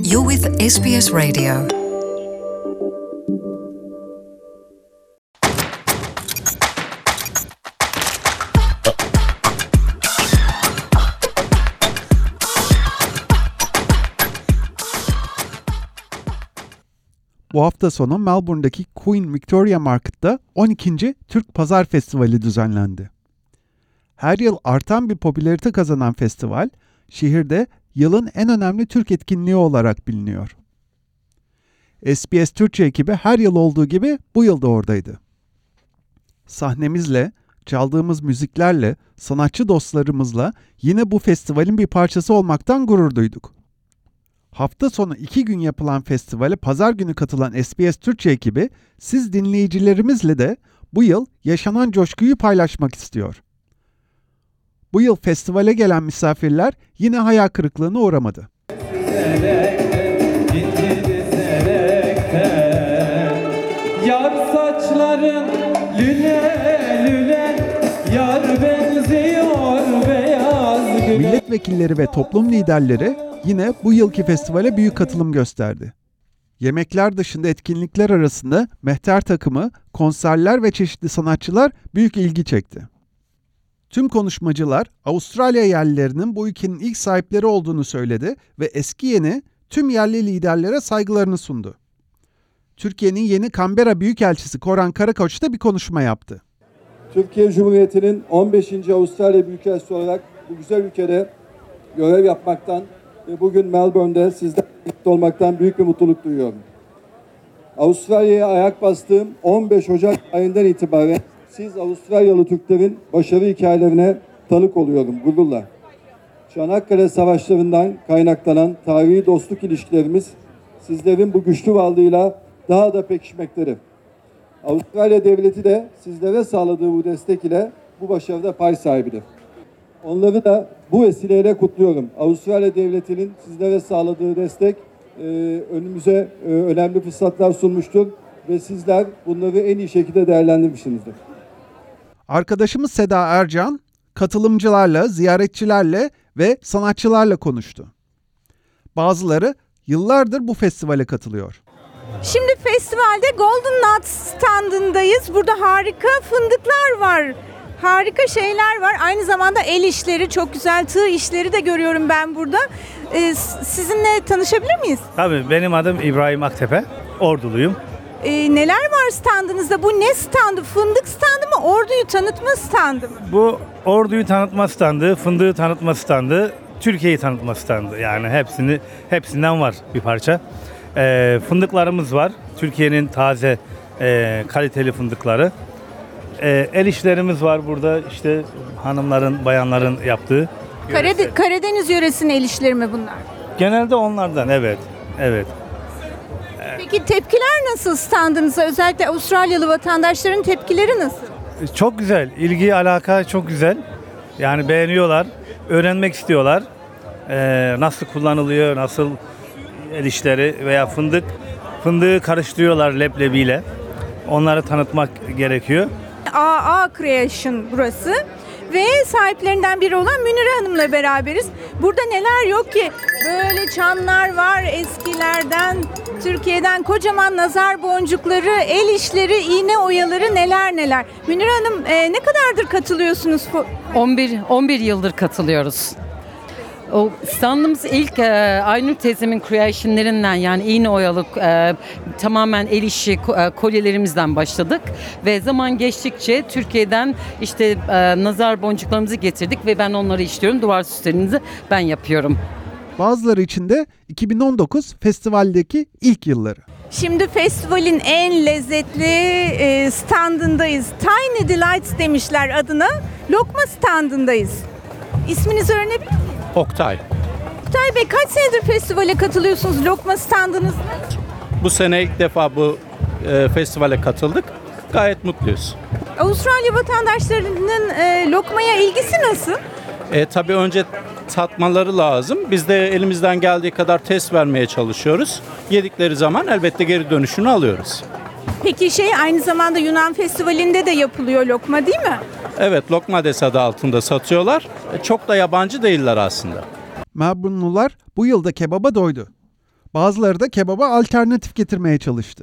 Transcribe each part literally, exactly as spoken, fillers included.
You're with S B S Radio. Bu hafta sonu Melbourne'daki Queen Victoria Market'ta on ikinci Türk Pazar Festivali düzenlendi. Her yıl artan bir popülarite kazanan festival, şehirde yılın en önemli Türk etkinliği olarak biliniyor. S B S Türkçe ekibi her yıl olduğu gibi bu yıl da oradaydı. Sahnemizle, çaldığımız müziklerle, sanatçı dostlarımızla yine bu festivalin bir parçası olmaktan gurur duyduk. Hafta sonu iki gün yapılan festivale pazar günü katılan S B S Türkçe ekibi, siz dinleyicilerimizle de bu yıl yaşanan coşkuyu paylaşmak istiyor. Bu yıl festivale gelen misafirler yine hayal kırıklığına uğramadı. Yar saçların lüle lüle, yar benziyor beyaz güle. Milletvekilleri ve toplum liderleri yine bu yılki festivale büyük katılım gösterdi. Yemekler dışında etkinlikler arasında mehter takımı, konserler ve çeşitli sanatçılar büyük ilgi çekti. Tüm konuşmacılar Avustralya yerlilerinin bu ülkenin ilk sahipleri olduğunu söyledi ve eski yeni tüm yerli liderlere saygılarını sundu. Türkiye'nin yeni Canberra Büyükelçisi Koran Karakoç da bir konuşma yaptı. Türkiye Cumhuriyeti'nin on beşinci Avustralya Büyükelçisi olarak bu güzel ülkede görev yapmaktan ve bugün Melbourne'de sizlerle birlikte olmaktan büyük bir mutluluk duyuyorum. Avustralya'ya ayak bastığım on beş Ocak ayından itibaren siz Avustralyalı Türklerin başarı hikayelerine tanık oluyorum gururla. Çanakkale Savaşları'ndan kaynaklanan tarihi dostluk ilişkilerimiz sizlerin bu güçlü varlığıyla daha da pekişmektedir. Avustralya Devleti de sizlere sağladığı bu destek ile bu başarıda pay sahibidir. Onları da bu vesileyle kutluyorum. Avustralya Devleti'nin sizlere sağladığı destek e, önümüze e, önemli fırsatlar sunmuştur ve sizler bunları en iyi şekilde değerlendirmişsinizdir. Arkadaşımız Seda Ercan, katılımcılarla, ziyaretçilerle ve sanatçılarla konuştu. Bazıları yıllardır bu festivale katılıyor. Şimdi festivalde Golden Nuts standındayız. Burada harika fındıklar var. Harika şeyler var. Aynı zamanda el işleri, çok güzel tığ işleri de görüyorum ben burada. Ee, sizinle tanışabilir miyiz? Tabii, benim adım İbrahim Aktepe. Orduluyum. Ee, neler var standınızda? Bu ne standı? Fındık standı mı? Orduyu tanıtma standı mı? Bu Ordu'yu tanıtma standı, fındığı tanıtma standı, Türkiye'yi tanıtma standı. Yani hepsini hepsinden var bir parça. Ee, fındıklarımız var. Türkiye'nin taze e, kaliteli fındıkları. Ee, el işlerimiz var burada, işte hanımların, bayanların yaptığı. Karade- Karadeniz yöresinin el işleri mi bunlar? Genelde onlardan, evet. Evet. Peki tepkiler nasıl standınıza? Özellikle Avustralyalı vatandaşların tepkileri nasıl? Çok güzel. İlgi, alaka çok güzel. Yani beğeniyorlar, öğrenmek istiyorlar. Ee, nasıl kullanılıyor, nasıl el işleri veya fındık. Fındığı karıştırıyorlar leblebiyle. Onları tanıtmak gerekiyor. A A Creation burası ve sahiplerinden biri olan Münire Hanım'la beraberiz. Burada neler yok ki? Böyle çanlar var eskilerden, Türkiye'den kocaman nazar boncukları, el işleri, iğne oyaları, neler neler. Münire Hanım, e, ne kadardır katılıyorsunuz? on bir on bir yıldır katılıyoruz. O standımız ilk e, Aynur teyzemin creation'lerinden, yani iğne oyalı e, tamamen el işi e, kolyelerimizden başladık ve zaman geçtikçe Türkiye'den işte e, nazar boncuklarımızı getirdik ve ben onları işliyorum. Duvar süslerinizi ben yapıyorum. Bazıları için de iki bin on dokuz festivaldeki ilk yılları. Şimdi festivalin en lezzetli e, standındayız. Tiny Delights demişler adına. Lokma standındayız. İsminizi öğrenebilir miyim? Oktay. Oktay Bey, kaç senedir festivale katılıyorsunuz lokma standınızda? Bu sene ilk defa bu e, festivale katıldık. Gayet mutluyuz. Avustralya vatandaşlarının e, lokmaya ilgisi nasıl? E, tabii önce tatmaları lazım. Biz de elimizden geldiği kadar test vermeye çalışıyoruz. Yedikleri zaman elbette geri dönüşünü alıyoruz. Peki şey aynı zamanda Yunan Festivali'nde de yapılıyor lokma, değil mi? Evet, Lokmades adı altında satıyorlar. E, çok da yabancı değiller aslında. Melbourne'lular bu yılda kebaba doydu. Bazıları da kebaba alternatif getirmeye çalıştı.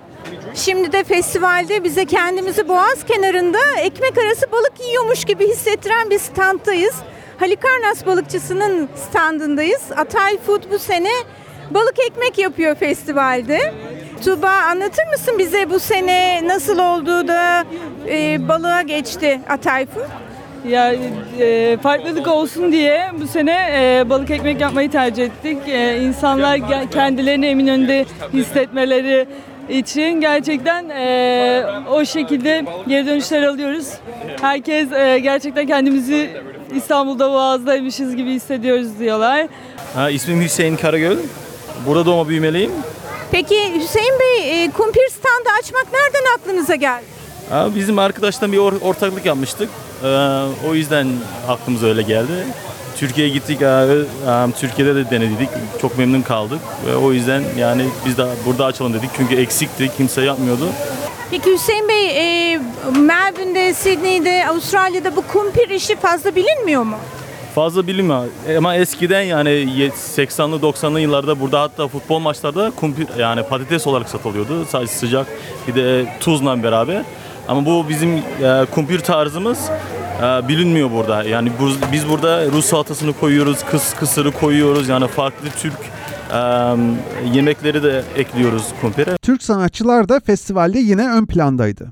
Şimdi de festivalde bize kendimizi boğaz kenarında ekmek arası balık yiyormuş gibi hissettiren bir standdayız. Halikarnas balıkçısının standındayız. Atay Food bu sene balık ekmek yapıyor festivalde. Tuğba, anlatır mısın bize bu sene nasıl olduğu da e, balığa geçti Atay Food? Ya e, farklılık olsun diye bu sene e, balık ekmek yapmayı tercih ettik. E, insanlar ge- kendilerini Eminönü'nde hissetmeleri için gerçekten e, o şekilde geri dönüşler alıyoruz. Herkes e, gerçekten kendimizi İstanbul'da Boğaz'daymışız gibi hissediyoruz diyorlar. Ha, ismim Hüseyin Karagöl. Burada doğma büyümeliyim. Peki Hüseyin Bey, e, kumpir standı açmak nereden aklınıza geldi? Ha, bizim arkadaştan bir or- ortaklık yapmıştık. Ee, o yüzden aklımıza öyle geldi. Türkiye'ye gittik, e, e, Türkiye'de de denedik. Çok memnun kaldık. Ve o yüzden yani biz de burada açalım dedik. Çünkü eksikti, kimse yapmıyordu. Peki Hüseyin Bey, e, Melbourne'de, Sydney'de, Avustralya'da bu kumpir işi fazla bilinmiyor mu? Fazla bilinmiyor ama eskiden yani seksenli doksanlı yıllarda burada hatta futbol maçlarda kumpir yani patates olarak satılıyordu. Sadece sıcak bir de tuzla beraber. Ama bu bizim e, kumpir tarzımız e, bilinmiyor burada. Yani bu, biz burada Rus salatasını koyuyoruz, kıs kısırı koyuyoruz. Yani farklı Türk e, yemekleri de ekliyoruz kumpire. Türk sanatçılar da festivalde yine ön plandaydı.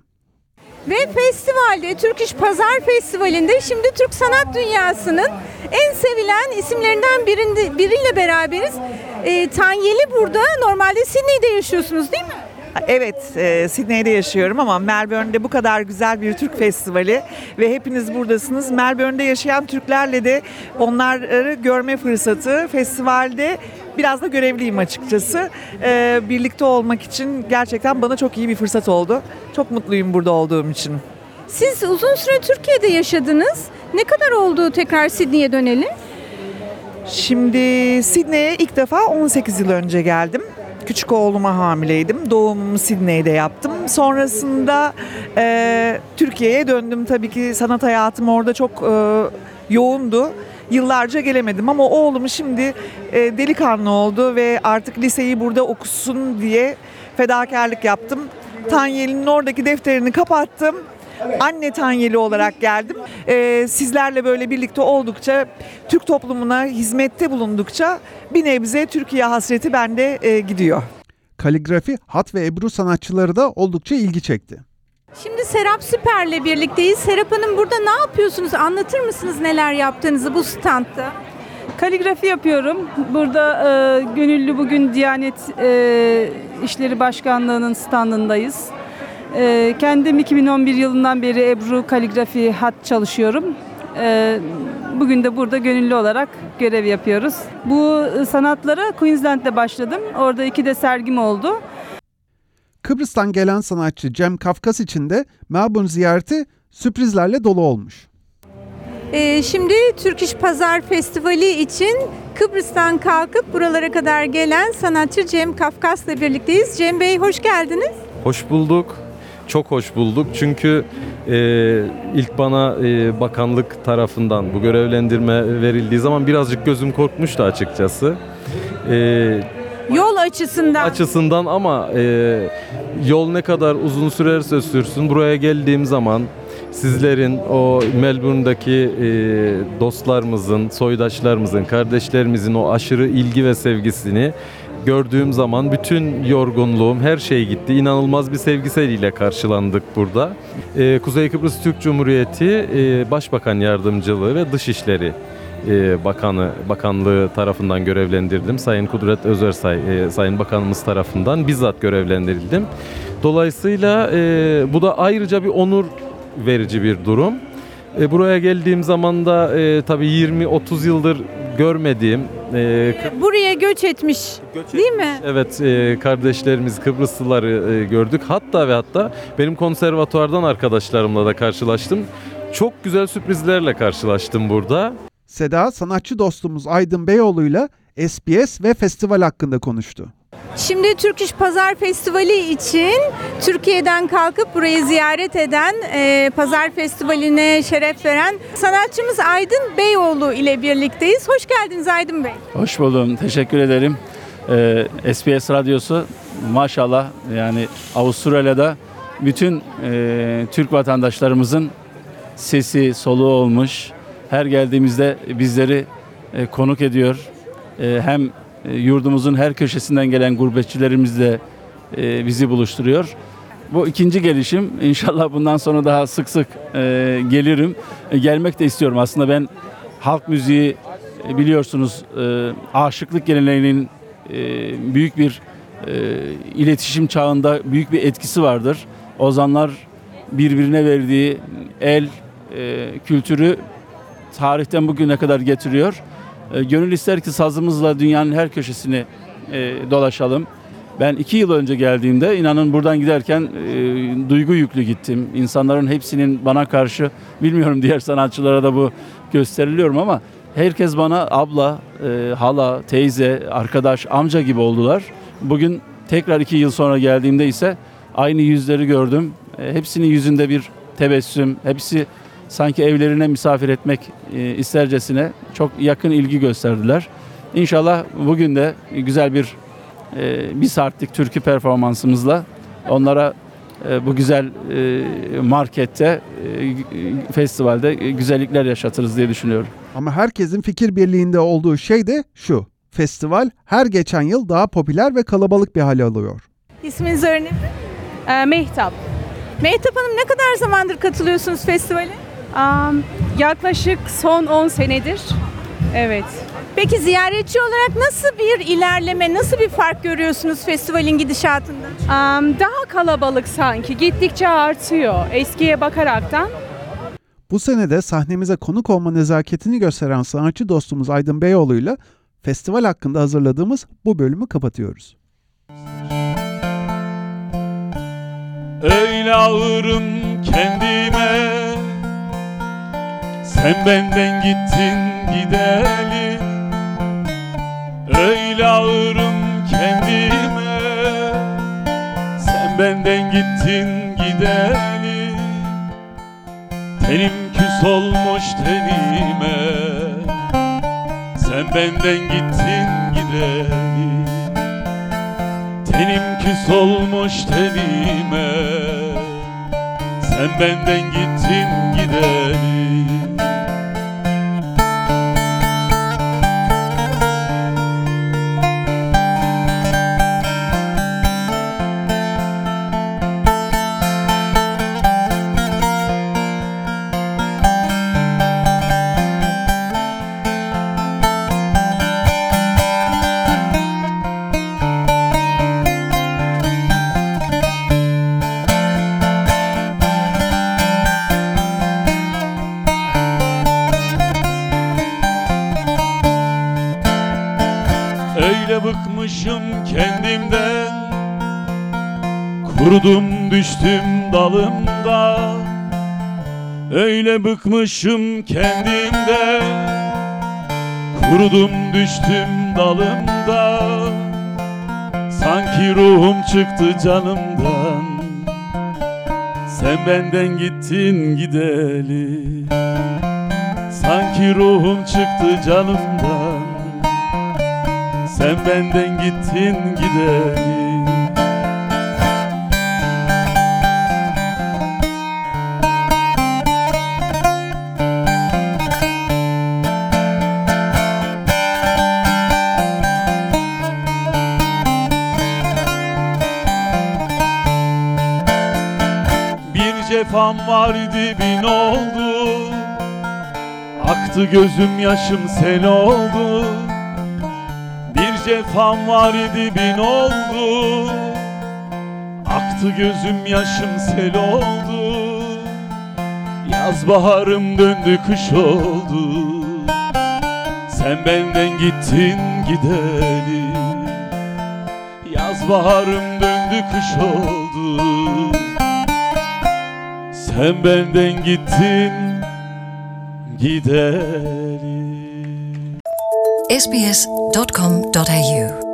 Ve festivalde, Türk İş Pazar Festivali'nde şimdi Türk sanat dünyasının en sevilen isimlerinden birinde, biriyle beraberiz. E, Tanyeli burada, normalde Sydney'de yaşıyorsunuz değil mi? Evet, e, Sydney'de yaşıyorum ama Melbourne'de bu kadar güzel bir Türk festivali ve hepiniz buradasınız. Melbourne'de yaşayan Türklerle de onları görme fırsatı, festivalde biraz da görevliyim açıkçası. E, birlikte olmak için gerçekten bana çok iyi bir fırsat oldu. Çok mutluyum burada olduğum için. Siz uzun süre Türkiye'de yaşadınız. Ne kadar oldu tekrar Sydney'e döneli? Şimdi Sydney'e ilk defa on sekiz yıl önce geldim. Küçük oğluma hamileydim. Doğumumu Sydney'de yaptım. Sonrasında e, Türkiye'ye döndüm. Tabii ki sanat hayatım orada çok e, yoğundu. Yıllarca gelemedim ama oğlum şimdi e, delikanlı oldu ve artık liseyi burada okusun diye fedakarlık yaptım. Tanyeli'nin oradaki defterini kapattım. Anne Tanyeli olarak geldim. Ee, sizlerle böyle birlikte oldukça, Türk toplumuna hizmette bulundukça bir nebze Türkiye hasreti bende e, gidiyor. Kaligrafi, hat ve ebru sanatçıları da oldukça ilgi çekti. Şimdi Serap Süper'le birlikteyiz. Serap Hanım, burada ne yapıyorsunuz? Anlatır mısınız neler yaptığınızı bu standta? Kaligrafi yapıyorum. Burada e, gönüllü bugün Diyanet e, İşleri Başkanlığı'nın standındayız. E, kendim iki bin on bir yılından beri Ebru kaligrafi hat çalışıyorum. E, bugün de burada gönüllü olarak görev yapıyoruz. Bu sanatlara Queensland'de başladım. Orada iki de sergim oldu. Kıbrıs'tan gelen sanatçı Cem Kafkas için de Melbourne ziyareti sürprizlerle dolu olmuş. Ee, şimdi Türk İş Pazar Festivali için Kıbrıs'tan kalkıp buralara kadar gelen sanatçı Cem Kafkas'la birlikteyiz. Cem Bey, hoş geldiniz. Hoş bulduk. Çok hoş bulduk. Çünkü e, ilk bana e, bakanlık tarafından bu görevlendirme verildiği zaman birazcık gözüm korkmuştu açıkçası. E, Yol açısından. Açısından ama e, yol ne kadar uzun sürerse sürsün buraya geldiğim zaman sizlerin o Melbourne'daki e, dostlarımızın, soydaşlarımızın, kardeşlerimizin o aşırı ilgi ve sevgisini gördüğüm zaman bütün yorgunluğum, her şey gitti. İnanılmaz bir sevgiseliyle karşılandık burada. E, Kuzey Kıbrıs Türk Cumhuriyeti e, Başbakan Yardımcılığı ve Dışişleri e, Bakanı Bakanlığı tarafından görevlendirildim. Sayın Kudret Özersay, e, Sayın Bakanımız tarafından bizzat görevlendirildim. Dolayısıyla e, bu da ayrıca bir onur verici bir durum. E, buraya geldiğim zaman da e, tabii yirmi otuz yıldır görmediğim e, buraya göç etmiş, göç değil etmiş. mi? Evet, e, kardeşlerimiz Kıbrıslıları e, gördük. Hatta ve hatta benim konservatuvardan arkadaşlarımla da karşılaştım. Çok güzel sürprizlerle karşılaştım burada. Seda, sanatçı dostumuz Aydın Beyoğlu'yla S B S ve festival hakkında konuştu. Şimdi Türk İş Pazar Festivali için Türkiye'den kalkıp burayı ziyaret eden, e, Pazar Festivali'ne şeref veren sanatçımız Aydın Beyoğlu ile birlikteyiz. Hoş geldiniz Aydın Bey. Hoş buldum. Teşekkür ederim. Ee, S B S Radyosu maşallah yani Avustralya'da bütün e, Türk vatandaşlarımızın sesi, soluğu olmuş. Her geldiğimizde bizleri e, konuk ediyor. E, hem e, yurdumuzun her köşesinden gelen gurbetçilerimizle e, bizi buluşturuyor. Bu ikinci gelişim. İnşallah bundan sonra daha sık sık e, gelirim. E, gelmek de istiyorum. Aslında ben halk müziği e, biliyorsunuz e, aşıklık geleneğinin e, büyük bir e, iletişim çağında büyük bir etkisi vardır. Ozanlar birbirine verdiği el e, kültürü tarihten bugüne kadar getiriyor. E, gönül ister ki sazımızla dünyanın her köşesini e, dolaşalım. Ben iki yıl önce geldiğimde inanın buradan giderken e, duygu yüklü gittim. İnsanların hepsinin bana karşı, bilmiyorum diğer sanatçılara da bu gösteriliyorum ama herkes bana abla, e, hala, teyze, arkadaş, amca gibi oldular. Bugün tekrar iki yıl sonra geldiğimde ise aynı yüzleri gördüm. E, hepsinin yüzünde bir tebessüm, hepsi sanki evlerine misafir etmek e, istercesine çok yakın ilgi gösterdiler. İnşallah bugün de güzel bir e, bir saatlik türkü performansımızla onlara e, bu güzel e, markette, e, festivalde güzellikler yaşatırız diye düşünüyorum. Ama herkesin fikir birliğinde olduğu şey de şu: festival her geçen yıl daha popüler ve kalabalık bir hale alıyor. İsminizi öğrenebilir miyim? Ee, Mehtap. Mehtap Hanım, ne kadar zamandır katılıyorsunuz festivale? Um, yaklaşık son on senedir. Evet. Peki ziyaretçi olarak nasıl bir ilerleme, nasıl bir fark görüyorsunuz festivalin gidişatında? Um, daha kalabalık sanki. Gittikçe artıyor eskiye bakaraktan. Bu sene de sahnemize konuk olma nezaketini gösteren sanatçı dostumuz Aydın Beyoğlu'yla festival hakkında hazırladığımız bu bölümü kapatıyoruz. Öyle ağırım kendime, sen benden gittin gideli. Öyle ağırım kendime, sen benden gittin gideli. Tenim küs olmuş tenime, sen benden gittin gideli. Tenim küs olmuş tenime, sen benden gittin gideli. Öyle bıkmışım kendimden, kurudum düştüm dalımda. Öyle bıkmışım kendimden, kurudum düştüm dalımda. Sanki ruhum çıktı canımdan, sen benden gittin gideli. Sanki ruhum çıktı canımdan, sen benden gittin gideli. Bir cefam var idi bin oldu, aktı gözüm yaşım sel oldu. Bir cefam var idi bin oldu, aktı gözüm yaşım sel oldu. Yaz baharım döndü kış oldu, sen benden gittin gideli. Yaz baharım döndü kış oldu, sen benden gittin gideli. s b s dot com dot a u